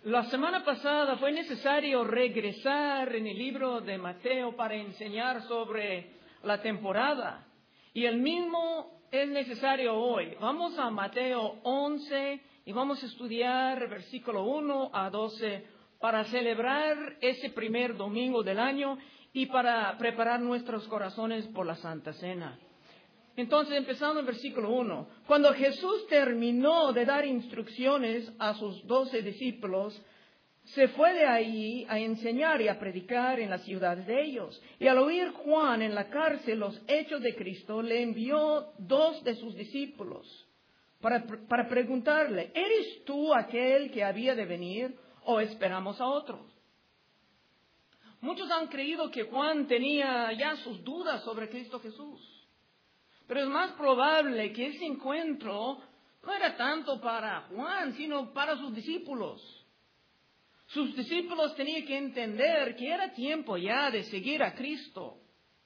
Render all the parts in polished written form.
La semana pasada fue necesario regresar en el libro de Mateo para enseñar sobre la temporada. Y el mismo es necesario hoy. Vamos a Mateo 11 y vamos a estudiar versículo 1 a 12 para celebrar ese primer domingo del año y para preparar nuestros corazones por la Santa Cena. Entonces, empezando en versículo 1. Cuando Jesús terminó de dar instrucciones a sus 12 discípulos, se fue de ahí a enseñar y a predicar en las ciudades de ellos. Y al oír Juan en la cárcel los hechos de Cristo, le envió 2 de sus discípulos para preguntarle, ¿eres tú aquel que había de venir o esperamos a otro? Muchos han creído que Juan tenía ya sus dudas sobre Cristo Jesús. Pero es más probable que ese encuentro no era tanto para Juan, sino para sus discípulos. Sus discípulos tenían que entender que era tiempo ya de seguir a Cristo.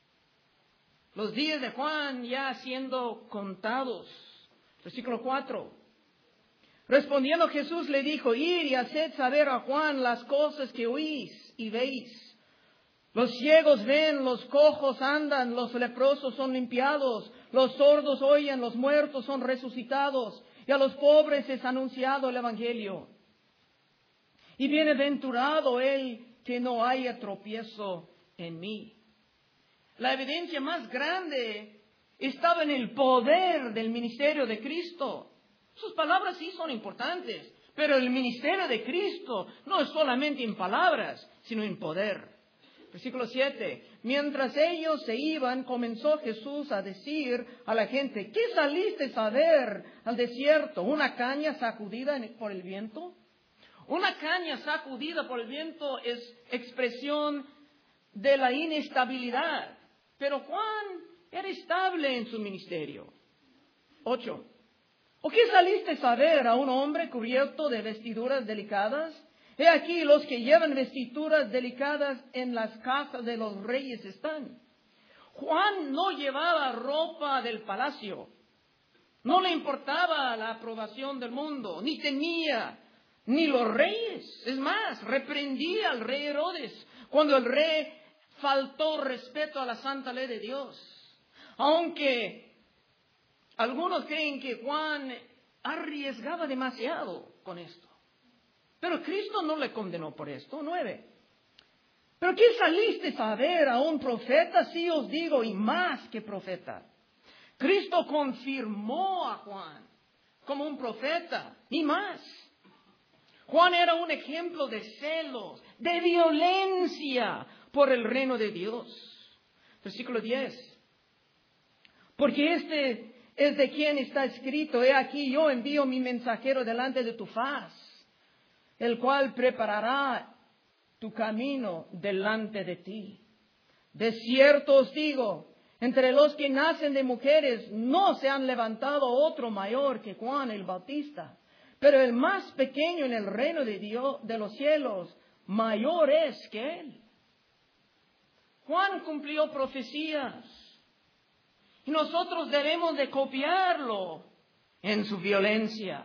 Los días de Juan ya siendo contados. Versículo 4. Respondiendo Jesús le dijo, id y haced saber a Juan las cosas que oís y veis. Los ciegos ven, los cojos andan, los leprosos son limpiados, los sordos oyen, los muertos son resucitados, y a los pobres es anunciado el Evangelio. Y bienaventurado el que no haya tropiezo en mí. La evidencia más grande estaba en el poder del ministerio de Cristo. Sus palabras sí son importantes, pero el ministerio de Cristo no es solamente en palabras, sino en poder. Versículo 7. Mientras ellos se iban, comenzó Jesús a decir a la gente, ¿qué saliste a ver al desierto? ¿Una caña sacudida por el viento? Una caña sacudida por el viento es expresión de la inestabilidad. Pero Juan era estable en su ministerio. 8. ¿O qué saliste a ver a un hombre cubierto de vestiduras delicadas? He aquí los que llevan vestiduras delicadas en las casas de los reyes están. Juan no llevaba ropa del palacio. No le importaba la aprobación del mundo, ni tenía ni los reyes. Es más, reprendía al rey Herodes cuando el rey faltó respeto a la santa ley de Dios. Aunque algunos creen que Juan arriesgaba demasiado con esto. Pero Cristo no le condenó por esto. 9. ¿Pero qué saliste a ver a un profeta? Sí os digo, y más que profeta. Cristo confirmó a Juan como un profeta, y más. Juan era un ejemplo de celos, de violencia por el reino de Dios. Versículo 10. Porque este es de quien está escrito, he aquí yo envío mi mensajero delante de tu faz, el cual preparará tu camino delante de ti. De cierto os digo, entre los que nacen de mujeres no se han levantado otro mayor que Juan el Bautista, pero el más pequeño en el reino de Dios, de los cielos, mayor es que él. Juan cumplió profecías y nosotros debemos de copiarlo en su violencia.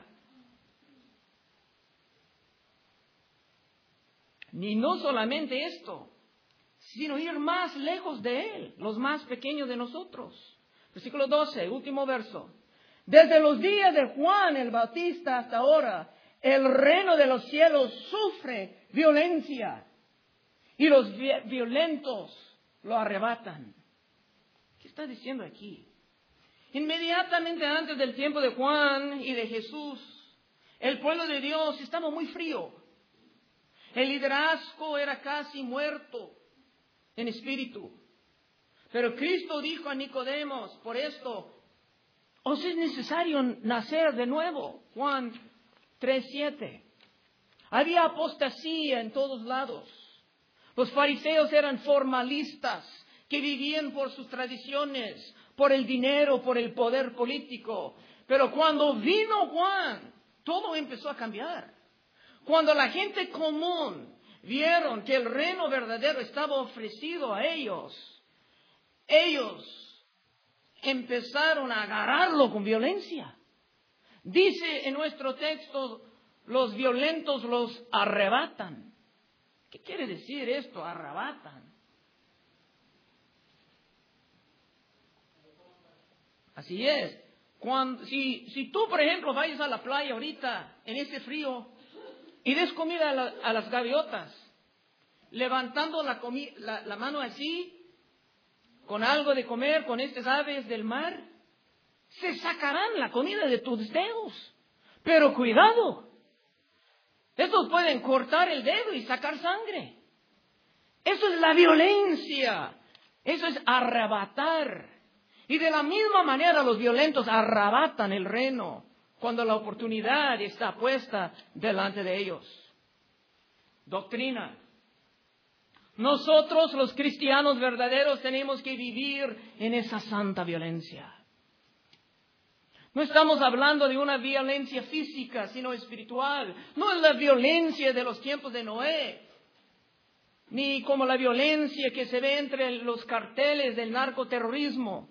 Ni no solamente esto, sino ir más lejos de él, los más pequeños de nosotros. Versículo 12, último verso. Desde los días de Juan el Bautista hasta ahora, el reino de los cielos sufre violencia y los violentos lo arrebatan. ¿Qué está diciendo aquí? Inmediatamente antes del tiempo de Juan y de Jesús, el pueblo de Dios estaba muy frío. El liderazgo era casi muerto en espíritu. Pero Cristo dijo a Nicodemos, por esto, os es necesario nacer de nuevo. Juan 3:7. Había apostasía en todos lados. Los fariseos eran formalistas que vivían por sus tradiciones, por el dinero, por el poder político. Pero cuando vino Juan, todo empezó a cambiar. Cuando la gente común vieron que el reino verdadero estaba ofrecido a ellos, ellos empezaron a agarrarlo con violencia. Dice en nuestro texto, los violentos los arrebatan. ¿Qué quiere decir esto? Arrebatan. Así es. Si tú, por ejemplo, vayas a la playa ahorita, en este frío, y des comida a las gaviotas, levantando la mano así, con algo de comer, con estas aves del mar, se sacarán la comida de tus dedos. Pero cuidado, estos pueden cortar el dedo y sacar sangre. Eso es la violencia, eso es arrebatar. Y de la misma manera los violentos arrebatan el reino cuando la oportunidad está puesta delante de ellos. Doctrina. Nosotros los cristianos verdaderos tenemos que vivir en esa santa violencia. No estamos hablando de una violencia física, sino espiritual. No es la violencia de los tiempos de Noé, ni como la violencia que se ve entre los carteles del narcoterrorismo.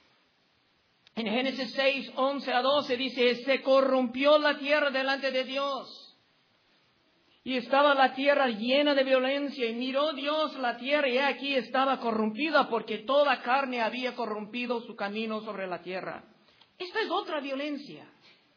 En Génesis 6, 11 a 12 dice, se corrompió la tierra delante de Dios. Y estaba la tierra llena de violencia. Y miró Dios la tierra y aquí estaba corrompida porque toda carne había corrompido su camino sobre la tierra. Esta es otra violencia.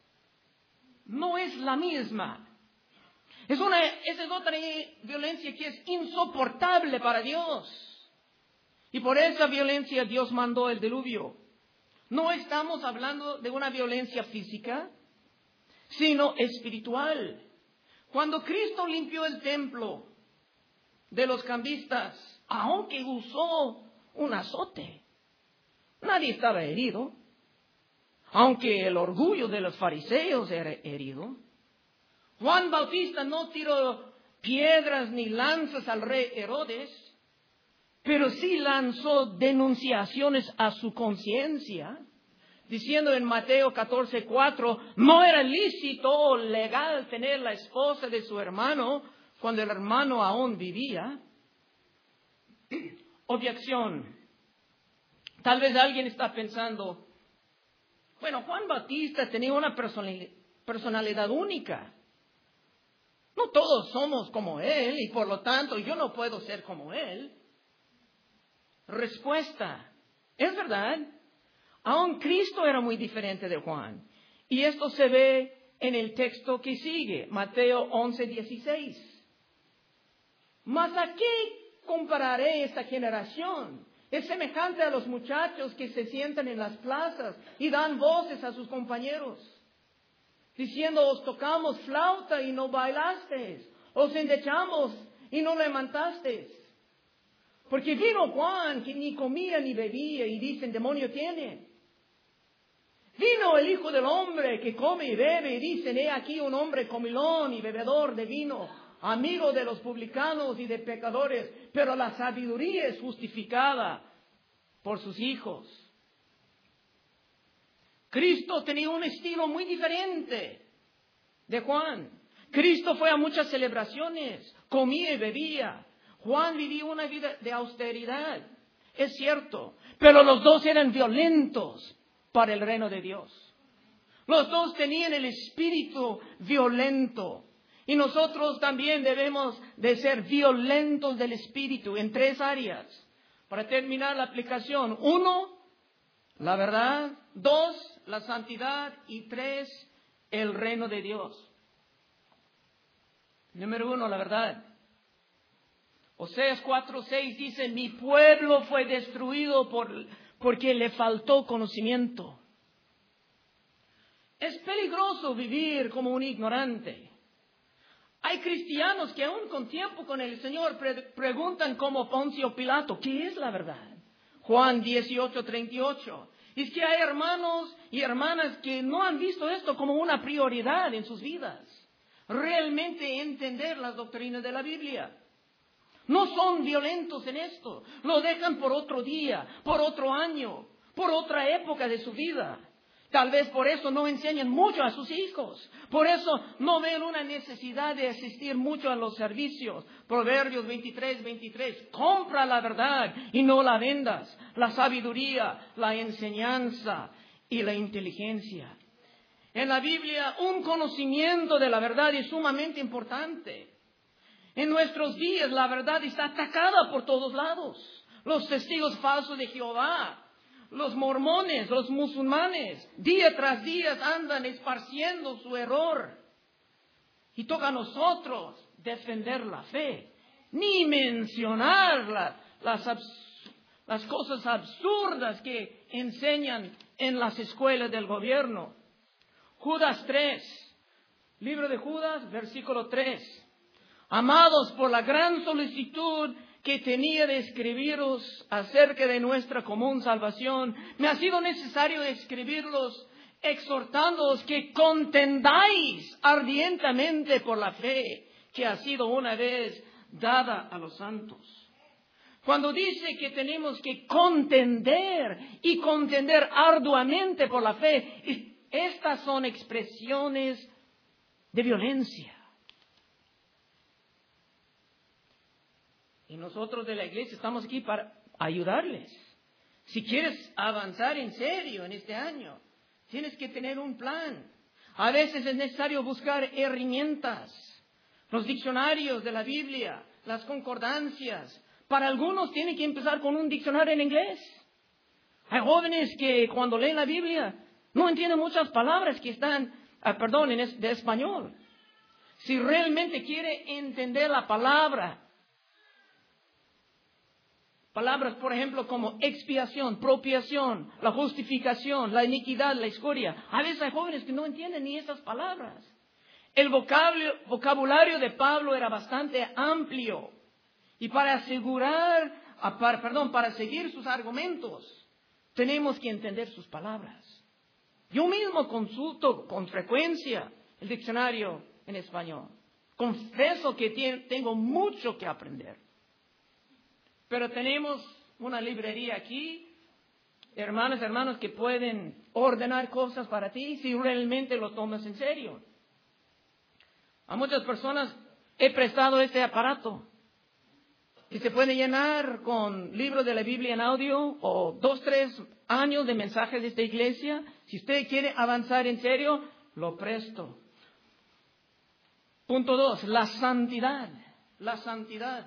No es la misma. Esa es otra violencia que es insoportable para Dios. Y por esa violencia Dios mandó el diluvio. No estamos hablando de una violencia física, sino espiritual. Cuando Cristo limpió el templo de los cambistas, aunque usó un azote, nadie estaba herido. Aunque el orgullo de los fariseos era herido. Juan Bautista no tiró piedras ni lanzas al rey Herodes, pero sí lanzó denunciaciones a su conciencia, diciendo en Mateo 14:4, no era lícito o legal tener la esposa de su hermano cuando el hermano aún vivía. Objeción. Tal vez alguien está pensando, bueno, Juan Bautista tenía una personalidad única. No todos somos como él y por lo tanto yo no puedo ser como él. Respuesta. Es verdad. Aún Cristo era muy diferente de Juan. Y esto se ve en el texto que sigue, Mateo 11:16. ¿Mas a qué compararé esta generación? Es semejante a los muchachos que se sientan en las plazas y dan voces a sus compañeros, diciendo, os tocamos flauta y no bailasteis, os endechamos y no levantasteis. Porque vino Juan, que ni comía ni bebía, y dicen, demonio tiene. Vino el Hijo del Hombre, que come y bebe, y dicen, he aquí un hombre comilón y bebedor de vino, amigo de los publicanos y de pecadores, pero la sabiduría es justificada por sus hijos. Cristo tenía un estilo muy diferente de Juan. Cristo fue a muchas celebraciones, comía y bebía. Juan vivía una vida de austeridad, es cierto, pero los dos eran violentos para el reino de Dios. Los dos tenían el espíritu violento. Y nosotros también debemos de ser violentos del espíritu en 3 áreas. Para terminar la aplicación. 1, la verdad. 2, la santidad. Y 3, el reino de Dios. Número 1, la verdad. Oseas 4:6 dice, mi pueblo fue destruido porque le faltó conocimiento. Es peligroso vivir como un ignorante. Hay cristianos que aún con tiempo con el Señor preguntan como Poncio Pilato, ¿qué es la verdad? Juan 18:38. Es que hay hermanos y hermanas que no han visto esto como una prioridad en sus vidas. Realmente entender las doctrinas de la Biblia. No son violentos en esto. Lo dejan por otro día, por otro año, por otra época de su vida. Tal vez por eso no enseñan mucho a sus hijos. Por eso no ven una necesidad de asistir mucho a los servicios. Proverbios 23:23. Compra la verdad y no la vendas. La sabiduría, la enseñanza y la inteligencia. En la Biblia, un conocimiento de la verdad es sumamente importante. En nuestros días, la verdad está atacada por todos lados. Los testigos falsos de Jehová, los mormones, los musulmanes, día tras día andan esparciendo su error. Y toca a nosotros defender la fe, ni mencionar las cosas absurdas que enseñan en las escuelas del gobierno. Judas 3, libro de Judas, versículo 3. Amados, por la gran solicitud que tenía de escribiros acerca de nuestra común salvación, me ha sido necesario escribirlos exhortándoos que contendáis ardientemente por la fe que ha sido una vez dada a los santos. Cuando dice que tenemos que contender y contender arduamente por la fe, estas son expresiones de violencia. Y nosotros de la iglesia estamos aquí para ayudarles. Si quieres avanzar en serio en este año, tienes que tener un plan. A veces es necesario buscar herramientas, los diccionarios de la Biblia, las concordancias. Para algunos tiene que empezar con un diccionario en inglés. Hay jóvenes que cuando leen la Biblia no entienden muchas palabras que están, de español. Si realmente quiere entender la palabras, por ejemplo, como expiación, propiación, la justificación, la iniquidad, la escoria. A veces hay jóvenes que no entienden ni esas palabras. El vocabulario de Pablo era bastante amplio. Y para seguir sus argumentos, tenemos que entender sus palabras. Yo mismo consulto con frecuencia el diccionario en español. Confieso que tengo mucho que aprender. Pero tenemos una librería aquí, hermanos que pueden ordenar cosas para ti si realmente lo tomas en serio. A muchas personas he prestado este aparato que se puede llenar con libros de la Biblia en audio o 2, 3 años de mensajes de esta iglesia. Si usted quiere avanzar en serio, lo presto. Punto 2, la santidad. La santidad.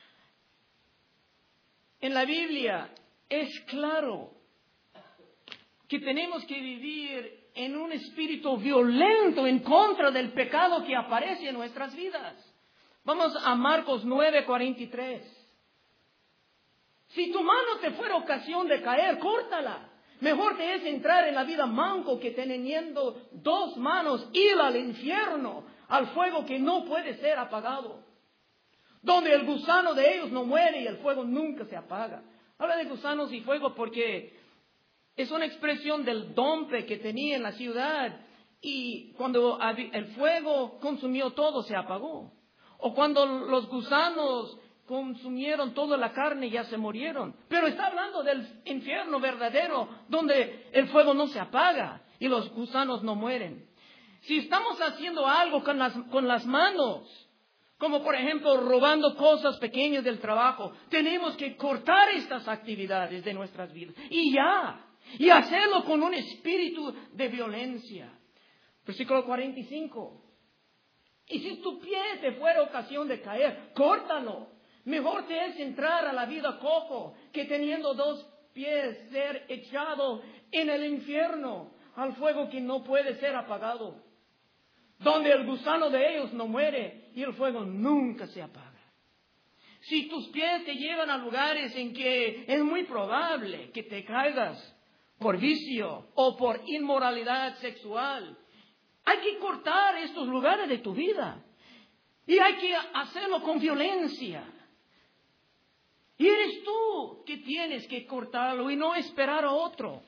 En la Biblia es claro que tenemos que vivir en un espíritu violento en contra del pecado que aparece en nuestras vidas. Vamos a Marcos 9:43. Si tu mano te fuera ocasión de caer, córtala. Mejor te es entrar en la vida manco que teniendo 2 manos ir al infierno, al fuego que no puede ser apagado, donde el gusano de ellos no muere y el fuego nunca se apaga. Habla de gusanos y fuego porque es una expresión del dompe que tenía en la ciudad, y cuando el fuego consumió todo, se apagó. O cuando los gusanos consumieron toda la carne, ya se murieron. Pero está hablando del infierno verdadero, donde el fuego no se apaga y los gusanos no mueren. Si estamos haciendo algo con las manos, como por ejemplo robando cosas pequeñas del trabajo, tenemos que cortar estas actividades de nuestras vidas. Y hacerlo con un espíritu de violencia. Versículo 45. Y si tu pie te fuera ocasión de caer, córtalo. Mejor te es entrar a la vida cojo que teniendo 2 pies ser echado en el infierno, al fuego que no puede ser apagado, donde el gusano de ellos no muere y el fuego nunca se apaga. Si tus pies te llevan a lugares en que es muy probable que te caigas por vicio o por inmoralidad sexual, hay que cortar estos lugares de tu vida. Y hay que hacerlo con violencia. Y eres tú que tienes que cortarlo y no esperar a otro.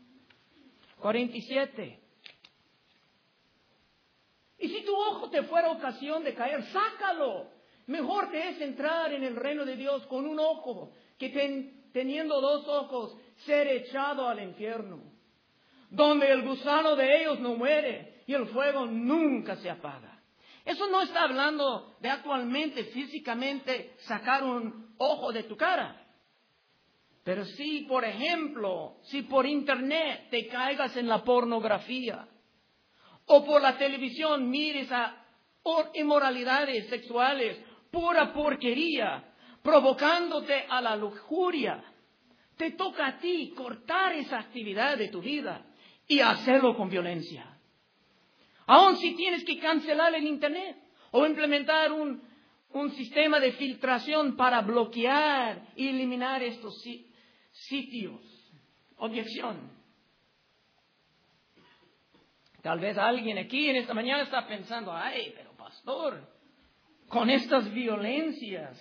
47. Y si tu ojo te fuera ocasión de caer, sácalo. Mejor te es entrar en el reino de Dios con un ojo que teniendo 2 ojos ser echado al infierno, donde el gusano de ellos no muere y el fuego nunca se apaga. Eso no está hablando de actualmente físicamente sacar un ojo de tu cara. Pero si, por ejemplo, si por internet te caigas en la pornografía, o por la televisión mires a inmoralidades sexuales, pura porquería, provocándote a la lujuria, te toca a ti cortar esa actividad de tu vida y hacerlo con violencia. Aun si tienes que cancelar el Internet o implementar un sistema de filtración para bloquear y eliminar estos sitios. Objeción. Tal vez alguien aquí en esta mañana está pensando, ay, pero pastor, con estas violencias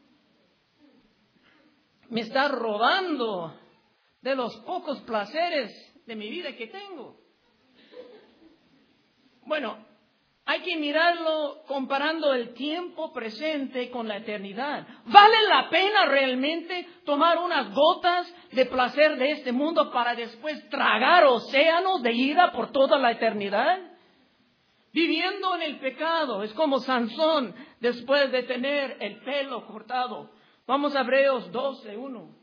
me está robando de los pocos placeres de mi vida que tengo. Bueno, hay que mirarlo comparando el tiempo presente con la eternidad. ¿Vale la pena realmente tomar unas gotas de placer de este mundo para después tragar océanos de ira por toda la eternidad? Viviendo en el pecado es como Sansón después de tener el pelo cortado. Vamos a Hebreos 12:1.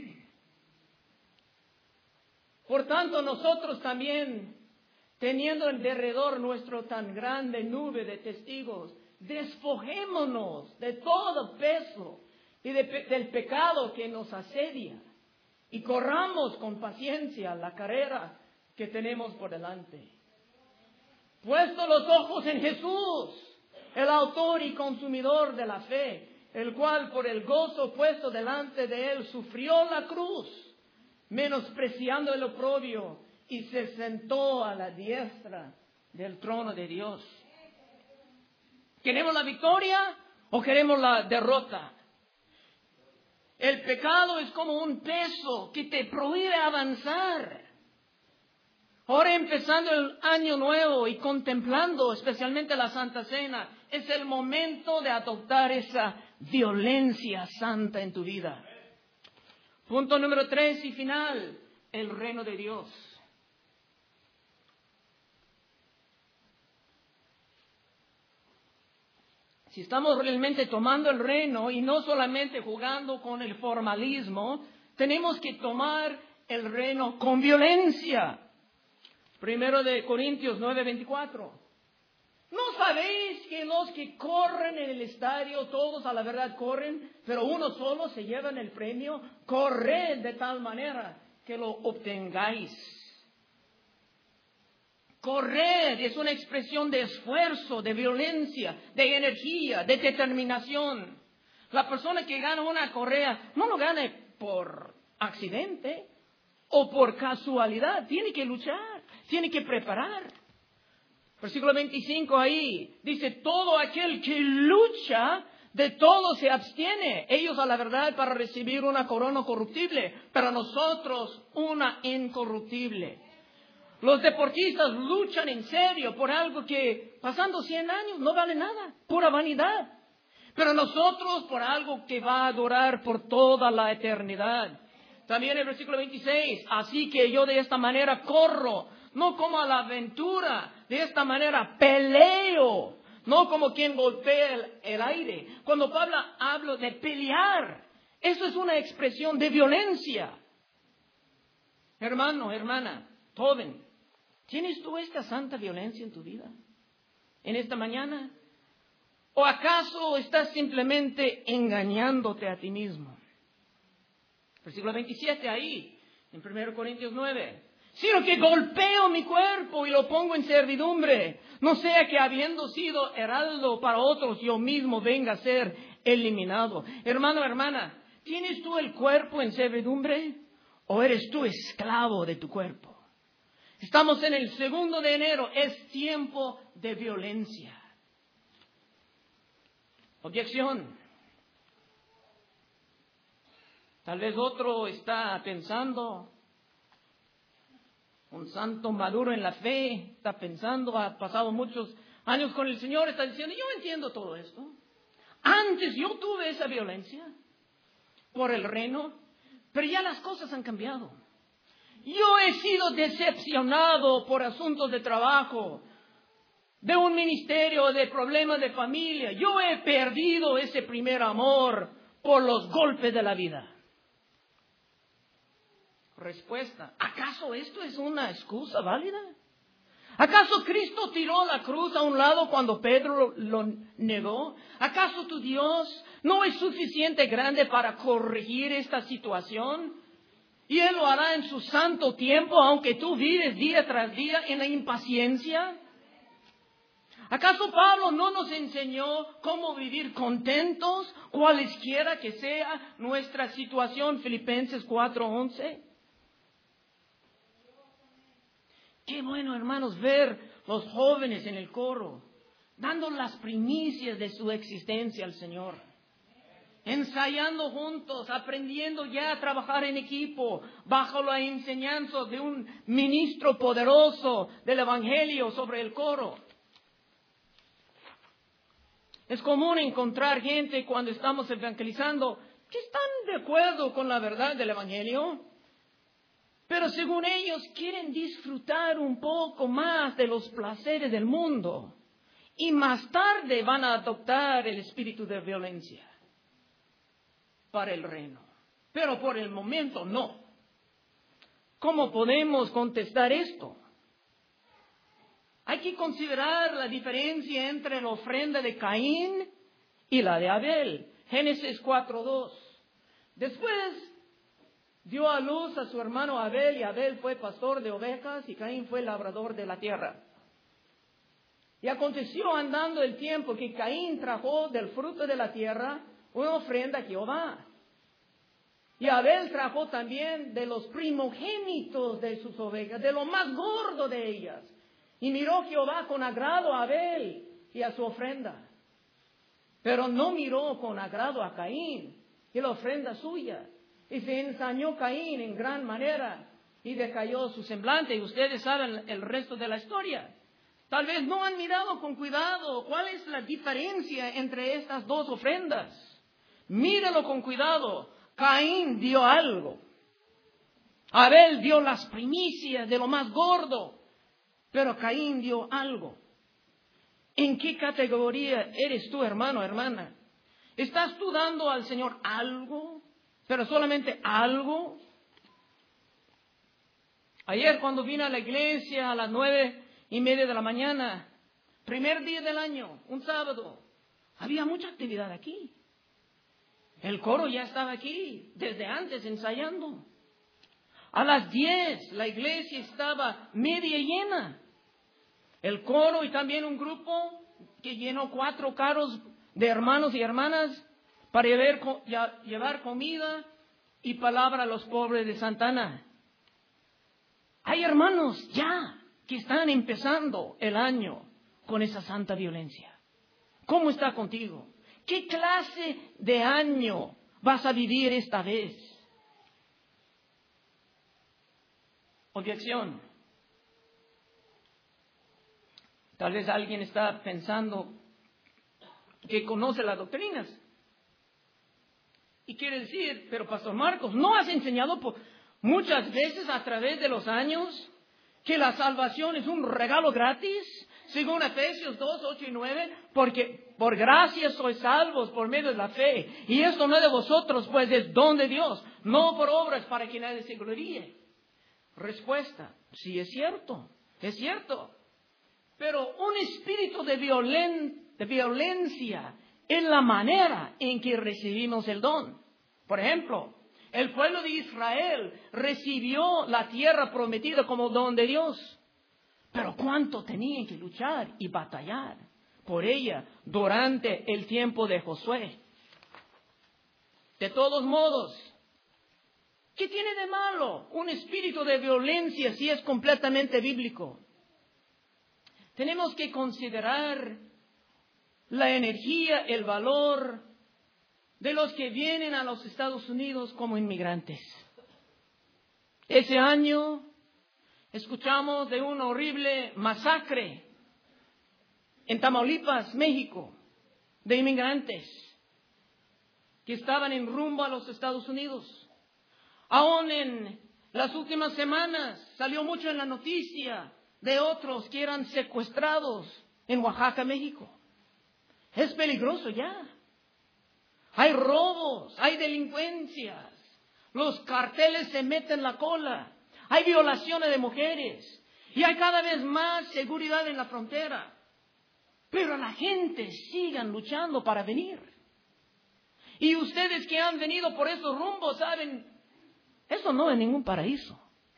Por tanto, nosotros también, teniendo en derredor nuestro tan grande nube de testigos, despojémonos de todo peso y del pecado que nos asedia y corramos con paciencia la carrera que tenemos por delante. Puesto los ojos en Jesús, el autor y consumidor de la fe, el cual por el gozo puesto delante de él sufrió la cruz, menospreciando el oprobio, y se sentó a la diestra del trono de Dios. ¿Queremos la victoria o queremos la derrota? El pecado es como un peso que te prohíbe avanzar. Ahora, empezando el año nuevo y contemplando especialmente la Santa Cena, es el momento de adoptar esa violencia santa en tu vida. Punto número 3 y final, el reino de Dios. Si estamos realmente tomando el reino y no solamente jugando con el formalismo, tenemos que tomar el reino con violencia. 1 Corintios 9:24. ¿No sabéis que los que corren en el estadio, todos a la verdad corren, pero uno solo se lleva el premio? Corred de tal manera que lo obtengáis. Correr es una expresión de esfuerzo, de violencia, de energía, de determinación. La persona que gana una carrera no lo gana por accidente o por casualidad. Tiene que luchar, tiene que preparar. Versículo 25 ahí dice, todo aquel que lucha, de todo se abstiene. Ellos a la verdad para recibir una corona corruptible, pero nosotros una incorruptible. Los deportistas luchan en serio por algo que pasando 100 años no vale nada, pura vanidad. Pero nosotros por algo que va a durar por toda la eternidad. También el versículo 26, así que yo de esta manera corro, no como a la aventura, de esta manera peleo, no como quien golpea el aire. Cuando Pablo habla de pelear, eso es una expresión de violencia. Hermano, hermana, joven, ¿tienes tú esta santa violencia en tu vida en esta mañana? ¿O acaso estás simplemente engañándote a ti mismo? Versículo 27 ahí, en 1 Corintios 9. Sino que golpeo mi cuerpo y lo pongo en servidumbre, no sea que habiendo sido heraldo para otros, yo mismo venga a ser eliminado. Hermano, hermana, ¿tienes tú el cuerpo en servidumbre o eres tú esclavo de tu cuerpo? Estamos en el 2 de enero, es tiempo de violencia. Objeción. Tal vez otro está pensando, un santo maduro en la fe, está pensando, ha pasado muchos años con el Señor, está diciendo, yo entiendo todo esto. Antes yo tuve esa violencia por el reino, pero ya las cosas han cambiado. Yo he sido decepcionado por asuntos de trabajo, de un ministerio, de problemas de familia. Yo he perdido ese primer amor por los golpes de la vida. Respuesta, ¿acaso esto es una excusa válida? ¿Acaso Cristo tiró la cruz a un lado cuando Pedro lo negó? ¿Acaso tu Dios no es suficiente grande para corregir esta situación? Y Él lo hará en su santo tiempo, aunque tú vives día tras día en la impaciencia. ¿Acaso Pablo no nos enseñó cómo vivir contentos, cualesquiera que sea nuestra situación? Filipenses 4:11. Qué bueno, hermanos, ver los jóvenes en el coro, dando las primicias de su existencia al Señor. Ensayando juntos, aprendiendo ya a trabajar en equipo, bajo la enseñanza de un ministro poderoso del Evangelio sobre el coro. Es común encontrar gente cuando estamos evangelizando que están de acuerdo con la verdad del Evangelio, pero según ellos quieren disfrutar un poco más de los placeres del mundo y más tarde van a adoptar el espíritu de violencia para el reino. Pero por el momento no. ¿Cómo podemos contestar esto? Hay que considerar la diferencia entre la ofrenda de Caín y la de Abel. Génesis 4:2. Después dio a luz a su hermano Abel, y Abel fue pastor de ovejas y Caín fue labrador de la tierra. Y aconteció andando el tiempo que Caín trajo del fruto de la tierra una ofrenda a Jehová. Y Abel trajo también de los primogénitos de sus ovejas, de lo más gordo de ellas. Y miró Jehová con agrado a Abel y a su ofrenda. Pero no miró con agrado a Caín y la ofrenda suya. Y se ensañó Caín en gran manera y decayó su semblante. Y ustedes saben el resto de la historia. Tal vez no han mirado con cuidado cuál es la diferencia entre estas dos ofrendas. Míralo con cuidado. Caín dio algo. Abel dio las primicias de lo más gordo. Pero Caín dio algo. ¿En qué categoría eres tú, hermano, hermana? ¿Estás tú dando al Señor algo? ¿Pero solamente algo? Ayer cuando vine a la iglesia a las 9:30 de la mañana, primer día del año, un sábado, había mucha actividad aquí. El coro ya estaba aquí, desde antes ensayando. A las 10 la iglesia estaba media llena. El coro y también un grupo que llenó 4 carros de hermanos y hermanas para llevar comida y palabra a los pobres de Santa Ana. Hay hermanos ya que están empezando el año con esa santa violencia. ¿Cómo está contigo? ¿Qué clase de año vas a vivir esta vez? Objeción. Tal vez alguien está pensando que conoce las doctrinas. Y quiere decir, pero Pastor Marcos, ¿no has enseñado muchas veces a través de los años que la salvación es un regalo gratis? Según Efesios 2:8-9, porque por gracia sois salvos por medio de la fe. Y esto no es de vosotros, pues es don de Dios, no por obras para que nadie se gloríe. Respuesta, sí es cierto, es cierto. Pero un espíritu de violencia es la manera en que recibimos el don. Por ejemplo, el pueblo de Israel recibió la tierra prometida como don de Dios. Pero cuánto tenían que luchar y batallar por ella durante el tiempo de Josué. De todos modos, ¿qué tiene de malo un espíritu de violencia si es completamente bíblico? Tenemos que considerar la energía, el valor de los que vienen a los Estados Unidos como inmigrantes. Ese año escuchamos de una horrible masacre en Tamaulipas, México, de inmigrantes que estaban en rumbo a los Estados Unidos. Aún en las últimas semanas salió mucho en la noticia de otros que eran secuestrados en Oaxaca, México. Es peligroso ya. Hay robos, hay delincuencias. Los carteles se meten la cola. Hay violaciones de mujeres. Y hay cada vez más seguridad en la frontera. Pero la gente sigue luchando para venir. Y ustedes que han venido por esos rumbos saben, eso no es ningún paraíso.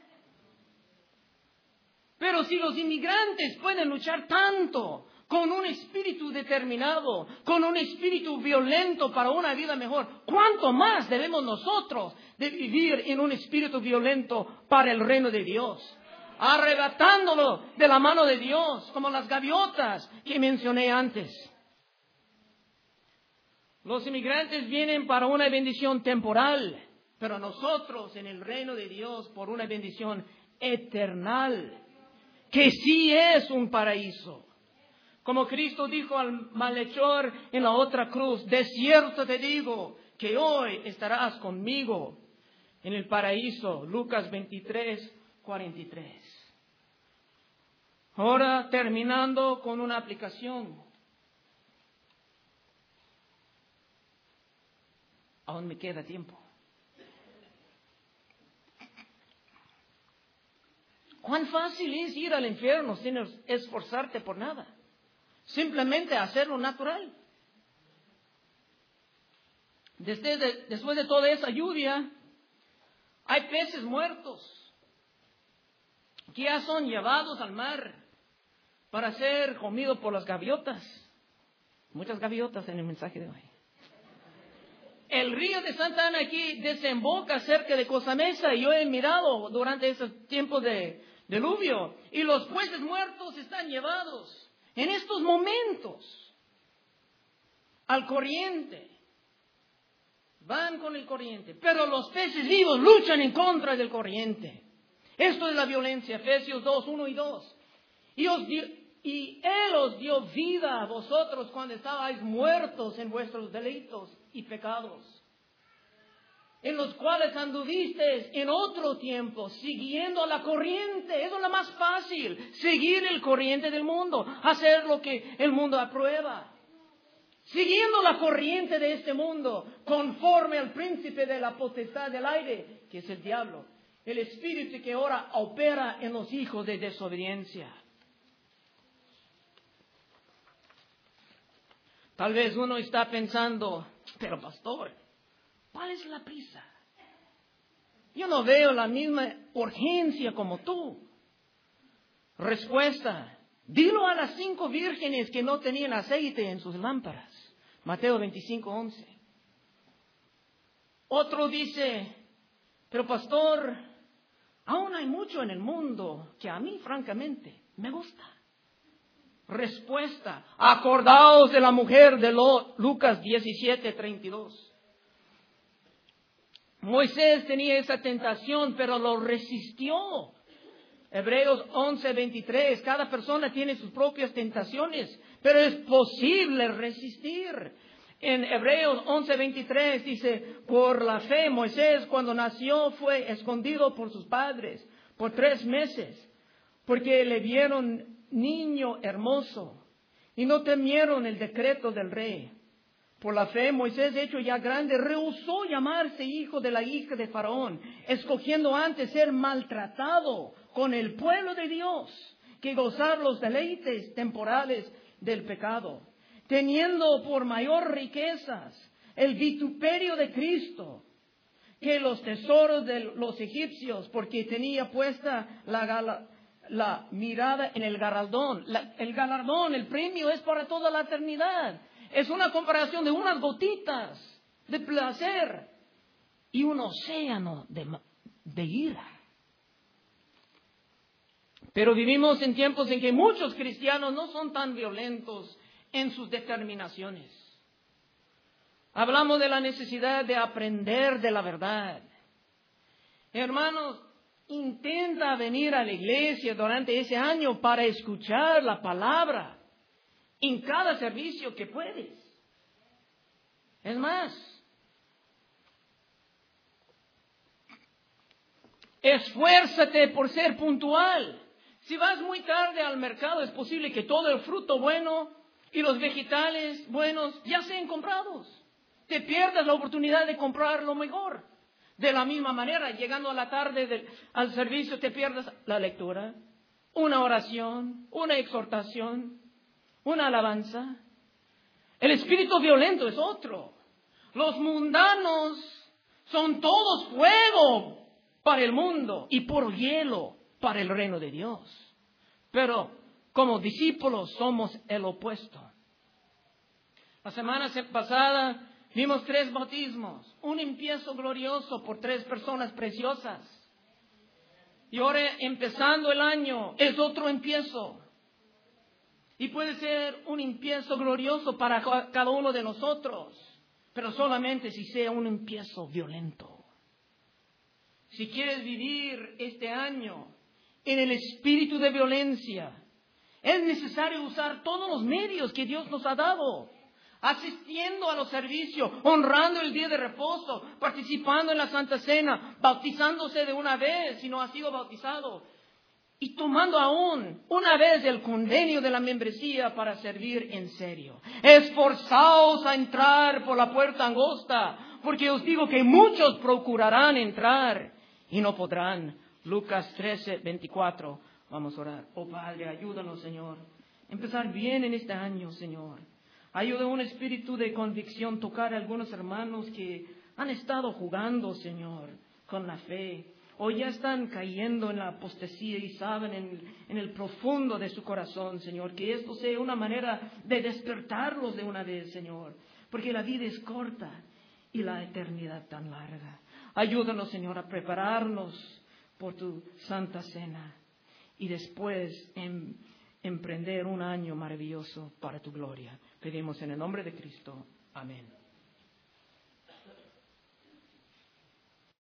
Pero si los inmigrantes pueden luchar tanto con un espíritu determinado, con un espíritu violento para una vida mejor, ¿cuánto más debemos nosotros de vivir en un espíritu violento para el reino de Dios? Arrebatándolo de la mano de Dios, como las gaviotas que mencioné antes. Los inmigrantes vienen para una bendición temporal, pero nosotros en el reino de Dios por una bendición eternal, que sí es un paraíso. Como Cristo dijo al malhechor en la otra cruz, de cierto te digo que hoy estarás conmigo en el paraíso. Lucas 23:43. Ahora terminando con una aplicación. Aún me queda tiempo. ¿Cuán fácil es ir al infierno sin esforzarte por nada? Simplemente hacerlo natural. Después de toda esa lluvia, hay peces muertos que ya son llevados al mar para ser comidos por las gaviotas. Muchas gaviotas en el mensaje de hoy. El río de Santa Ana aquí desemboca cerca de Costa Mesa y yo he mirado durante esos tiempos de diluvio y los peces muertos están llevados en estos momentos al corriente. Van con el corriente, pero los peces vivos luchan en contra del corriente. Esto es la violencia, Efesios 2:1 y 2. Y Él os dio vida a vosotros cuando estabais muertos en vuestros delitos y pecados, en los cuales anduvisteis en otro tiempo, siguiendo la corriente. Eso es lo más fácil, seguir el corriente del mundo, hacer lo que el mundo aprueba. Siguiendo la corriente de este mundo, conforme al príncipe de la potestad del aire, que es el diablo, el espíritu que ahora opera en los hijos de desobediencia. Tal vez uno está pensando, pero pastor, ¿cuál es la prisa? Yo no veo la misma urgencia como tú. Respuesta, dilo a las 5 vírgenes que no tenían aceite en sus lámparas. Mateo 25:11. Otro dice, pero pastor, aún hay mucho en el mundo que a mí francamente me gusta. Respuesta, acordaos de la mujer de Lot, Lucas 17:32. Moisés tenía esa tentación, pero lo resistió. Hebreos 11:23, cada persona tiene sus propias tentaciones, pero es posible resistir. En Hebreos 11:23 dice, por la fe Moisés cuando nació fue escondido por sus padres por 3 meses, porque le vieron niño hermoso y no temieron el decreto del rey. Por la fe, Moisés, hecho ya grande, rehusó llamarse hijo de la hija de Faraón, escogiendo antes ser maltratado con el pueblo de Dios que gozar los deleites temporales del pecado, teniendo por mayor riquezas el vituperio de Cristo que los tesoros de los egipcios, porque tenía puesta la mirada en el galardón. El galardón, el premio es para toda la eternidad. Es una comparación de unas gotitas de placer y un océano de ira. Pero vivimos en tiempos en que muchos cristianos no son tan violentos en sus determinaciones. Hablamos de la necesidad de aprender de la verdad. Hermanos, intenta venir a la iglesia durante ese año para escuchar la palabra en cada servicio que puedes. Es más, esfuérzate por ser puntual. Si vas muy tarde al mercado, es posible que todo el fruto bueno y los vegetales buenos ya sean comprados. Te pierdas la oportunidad de comprar lo mejor. De la misma manera, llegando a la tarde al servicio, te pierdes la lectura, una oración, una exhortación, una alabanza. El espíritu violento es otro. Los mundanos son todos fuego para el mundo y puro hielo para el reino de Dios. Pero como discípulos somos el opuesto. La semana pasada vimos 3 bautismos, un empiezo glorioso por 3 personas preciosas. Y ahora empezando el año es otro empiezo. Y puede ser un empiezo glorioso para cada uno de nosotros, pero solamente si sea un empiezo violento. Si quieres vivir este año en el espíritu de violencia, es necesario usar todos los medios que Dios nos ha dado. Asistiendo a los servicios, honrando el día de reposo, participando en la Santa Cena, bautizándose de una vez si no ha sido bautizado. Y tomando aún una vez el convenio de la membresía para servir en serio. Esforzaos a entrar por la puerta angosta, porque os digo que muchos procurarán entrar y no podrán. Lucas 13:24. Vamos a orar. Oh Padre, ayúdanos, Señor. Empezar bien en este año, Señor. Ayuda un espíritu de convicción, tocar a algunos hermanos que han estado jugando, Señor, con la fe. O ya están cayendo en la apostasía y saben en el profundo de su corazón, Señor, que esto sea una manera de despertarlos de una vez, Señor. Porque la vida es corta y la eternidad tan larga. Ayúdanos, Señor, a prepararnos por tu Santa Cena y después emprender un año maravilloso para tu gloria. Pedimos en el nombre de Cristo. Amén.